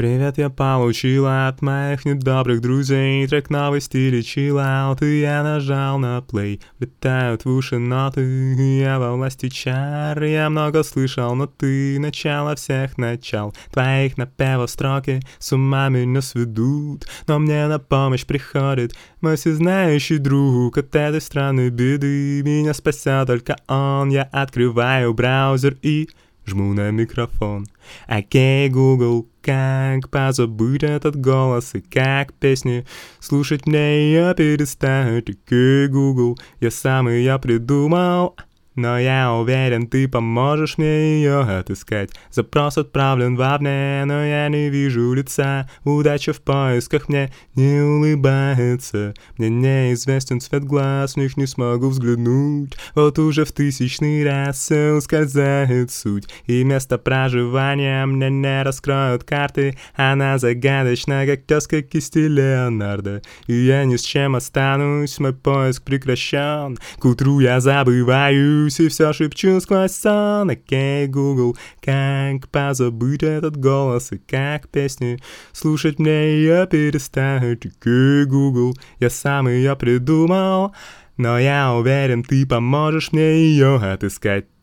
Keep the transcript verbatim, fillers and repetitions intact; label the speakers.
Speaker 1: Привет, я получила от моих недобрых друзей трек новый в стиле чиллаут, и я нажал на плей. Летают в уши ноты, я во власти чар. Я много слышал, но ты начало всех начал. Твоих напевов строки с ума меня сведут, но мне на помощь приходит мой всезнающий друг. От этой странной беды меня спасет только он. Я открываю браузер и жму на микрофон. Окей, Google, как позабыть этот голос и как песни слушать мне ее перестать? Окей, Google, я сам ее придумал, но я уверен, ты поможешь мне ее отыскать. Запрос отправлен вовне, но я не вижу лица. Удача в поисках мне не улыбается. Мне неизвестен цвет глаз, в них не смогу взглянуть. Вот уже в тысячный раз все ускользает суть, и место проживания мне не раскроют карты. Она загадочна, как тезка кисти Леонардо, и я ни с чем останусь, мой поиск прекращен. К утру я забываю и все шепчу сквозь сон. Окей, Google, как позабыть этот голос и как песни слушать мне ее перестать? Окей, Google, я сам ее придумал, но я уверен, ты поможешь мне ее отыскать.